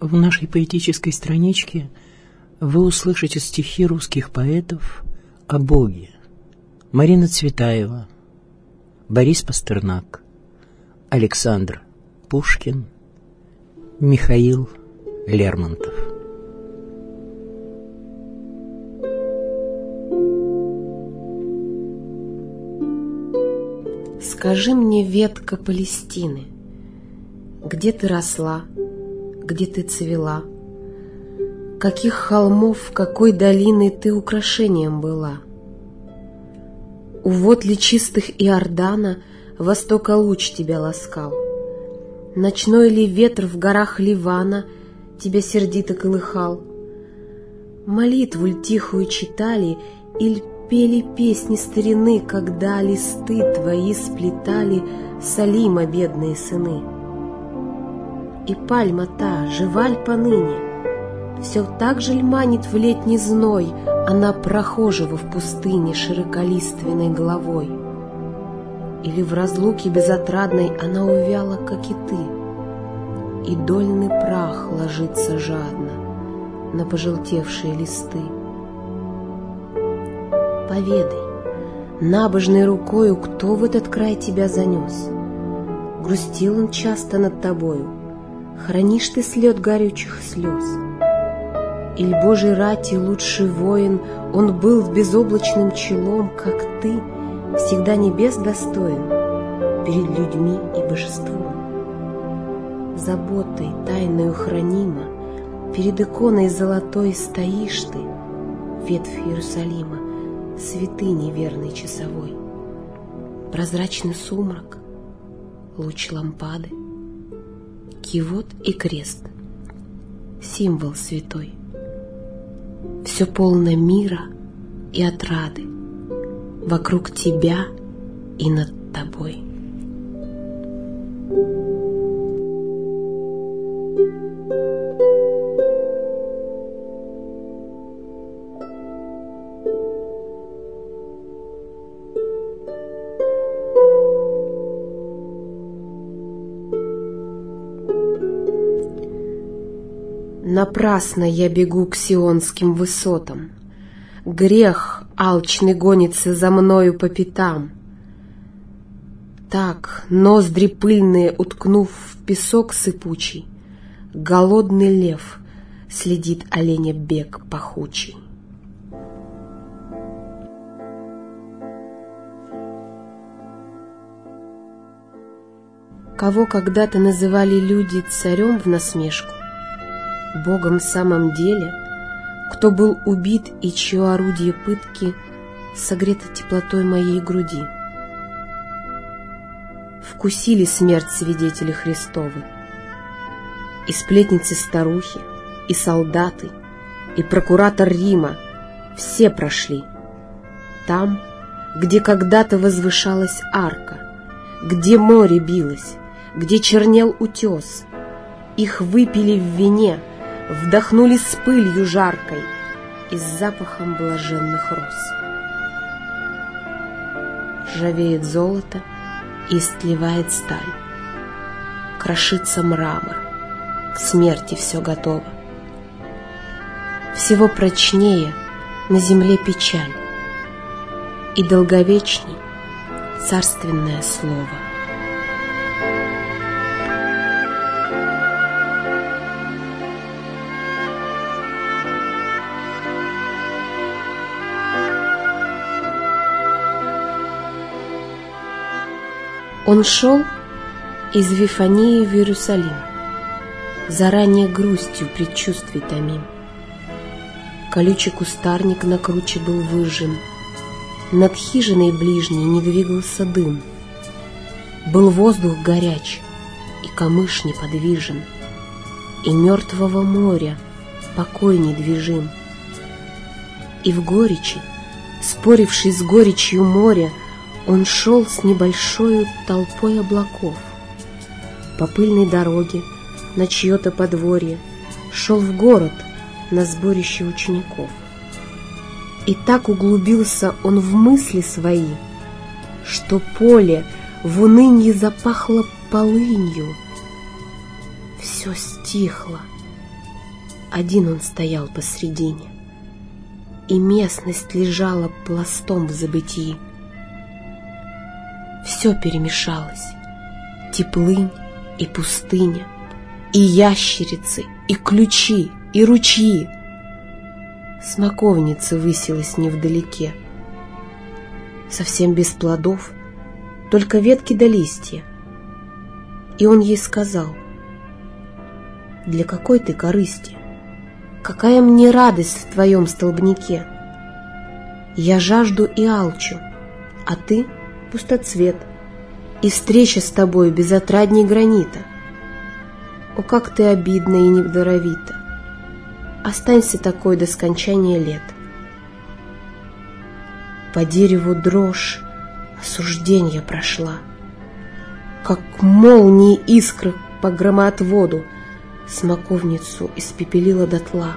В нашей поэтической страничке вы услышите стихи русских поэтов о Боге. Марина Цветаева, Борис Пастернак, Александр Пушкин, Михаил Лермонтов. Скажи мне, ветка Палестины, где ты росла, где ты цвела, каких холмов, какой долины ты украшением была? У вод ли чистых Иордана востока луч тебя ласкал? Ночной ли ветер в горах Ливана тебя сердито колыхал? Молитву ль тихую читали, иль пели песни старины, когда листы твои сплетали Салима бедные сыны? И пальма та, жива ль поныне? Все так же ль манит в летний зной она прохожего в пустыне широколиственной головой? Или в разлуке безотрадной она увяла, как и ты, и дольный прах ложится жадно на пожелтевшие листы? Поведай, набожной рукою, кто в этот край тебя занес? Грустил он часто над тобою? Хранишь ты след горючих слез? Иль Божий рати лучший воин, он был с безоблачным челом, как ты, всегда небес достоин перед людьми и божеством? Заботой тайною хранима перед иконой золотой стоишь ты, ветвь Иерусалима, святыни верный часовой. Прозрачный сумрак, луч лампады, кивот и крест, символ святой. Все полно мира и отрады вокруг тебя и над тобой. Напрасно я бегу к сионским высотам, грех алчный гонится за мною по пятам. Так, ноздри пыльные уткнув в песок сыпучий, голодный лев следит оленя бег пахучий. Кого когда-то называли люди царем в насмешку, Богом в самом деле, кто был убит и чье орудие пытки согрето теплотой моей груди. Вкусили смерть свидетели Христовы, и сплетницы-старухи, и солдаты, и прокуратор Рима, все прошли. Там, где когда-то возвышалась арка, где море билось, где чернел утес, их выпили в вине, вдохнули с пылью жаркой и с запахом блаженных роз. Ржавеет золото и истлевает сталь, крошится мрамор, к смерти все готово. Всего прочнее на земле печаль и долговечней царственное слово. Он шел из Вифании в Иерусалим, заранее грустью предчувствий томим. Колючий кустарник на круче был выжжен, над хижиной ближней не двигался дым. Был воздух горяч, и камыш неподвижен, и мертвого моря покой недвижим. И в горечи, споривший с горечью моря, он шел с небольшою толпой облаков. По пыльной дороге на чье-то подворье шел в город на сборище учеников. И так углубился он в мысли свои, что поле в унынье запахло полынью. Все стихло, один он стоял посредине, и местность лежала пластом в забытии. Все перемешалось: теплынь и пустыня, и ящерицы, и ключи, и ручьи. Смоковница высилась невдалеке, совсем без плодов, только ветки да листья. И он ей сказал: «Для какой ты корысти? Какая мне радость в твоем столбнике? Я жажду и алчу, а ты — пустоцвет, и встреча с тобой безотрадней гранита. О, как ты обидна и недаровита! Останься такой до скончания лет». По дереву дрожь осужденья прошла, как молнии искры по громоотводу, смоковницу испепелила дотла.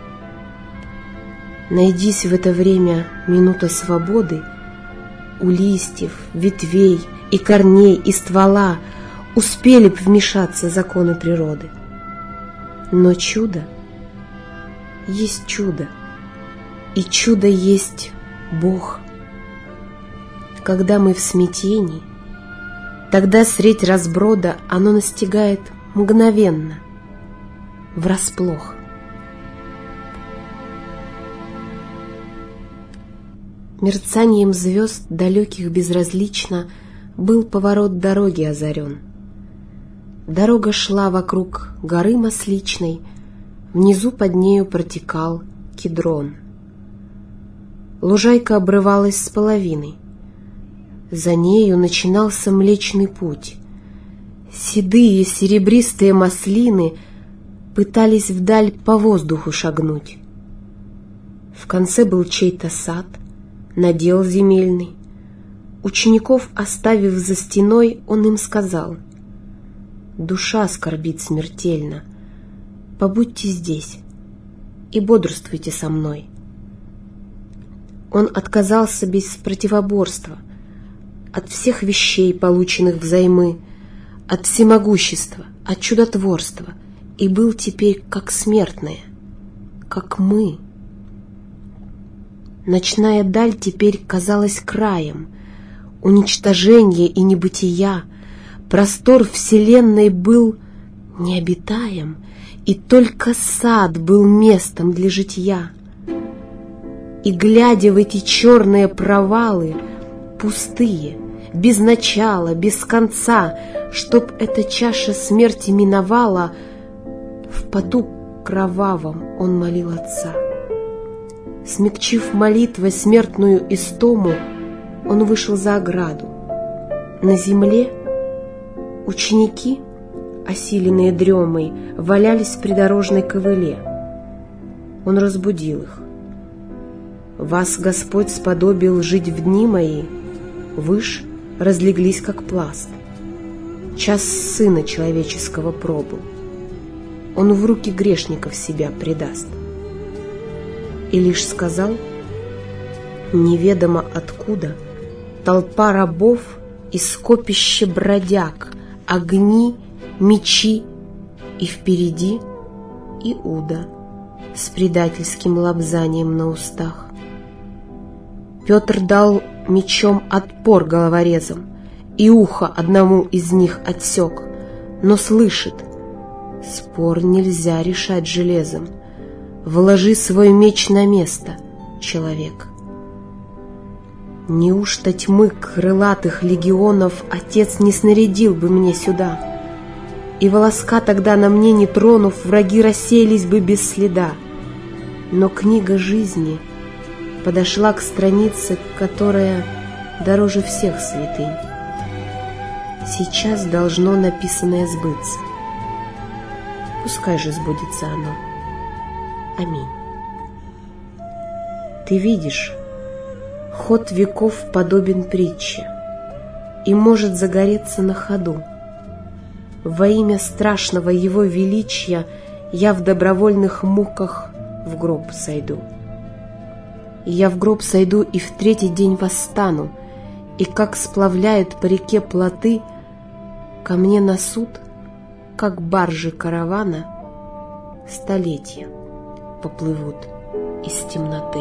Найдись в это время минута свободы, у листьев, ветвей и корней и ствола успели б вмешаться законы природы. Но чудо есть чудо, и чудо есть Бог. Когда мы в смятении, тогда средь разброда оно настигает мгновенно, врасплох. Мерцанием звезд далеких безразлично был поворот дороги озарен. Дорога шла вокруг горы Масличной, внизу под нею протекал Кедрон. Лужайка обрывалась с половиной. За нею начинался Млечный Путь. Седые серебристые маслины пытались вдаль по воздуху шагнуть. В конце был чей-то сад, надел земельный. Учеников оставив за стеной, он им сказал: «Душа скорбит смертельно, побудьте здесь и бодрствуйте со мной». Он отказался без противоборства от всех вещей, полученных взаймы, от всемогущества, от чудотворства, и был теперь как смертные, как мы. Ночная даль теперь казалась краем, уничтожения и небытия, простор вселенной был необитаем, и только сад был местом для житья. И, глядя в эти черные провалы, пустые, без начала, без конца, чтоб эта чаша смерти миновала, в поду кровавом он молил Отца. Смягчив молитвой смертную истому, он вышел за ограду. На земле ученики, осиленные дремой, валялись в придорожной ковыле. Он разбудил их. «Вас Господь сподобил жить в дни мои, вы ж разлеглись, как пласт. Час Сына Человеческого пробыл. Он в руки грешников себя предаст». И лишь сказал, неведомо откуда, толпа рабов и скопище бродяг, огни, мечи, и впереди Иуда с предательским лобзанием на устах. Петр дал мечом отпор головорезам, и ухо одному из них отсек, но слышит: спор нельзя решать железом. Вложи свой меч на место, человек. Неужто тьмы крылатых легионов Отец не снарядил бы мне сюда? И волоска тогда на мне не тронув, враги рассеялись бы без следа. Но книга жизни подошла к странице, которая дороже всех святынь. Сейчас должно написанное сбыться. Пускай же сбудется оно. Аминь. Ты видишь, ход веков подобен притче и может загореться на ходу. Во имя страшного его величия я в добровольных муках в гроб сойду. Я в гроб сойду и в третий день восстану, и как сплавляют по реке плоты, ко мне на суд, как баржи каравана, столетия поплывут из темноты.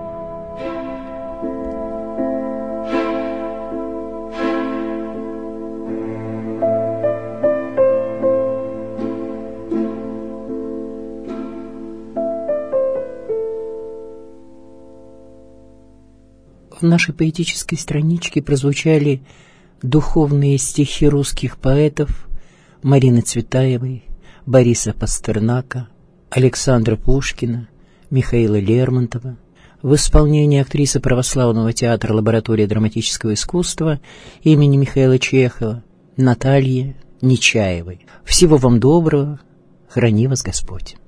В нашей поэтической страничке прозвучали духовные стихи русских поэтов Марины Цветаевой, Бориса Пастернака, Александра Пушкина, Михаила Лермонтова в исполнении актрисы православного театра лаборатории драматического искусства имени Михаила Чехова Натальи Нечаевой. Всего вам доброго, храни вас Господь.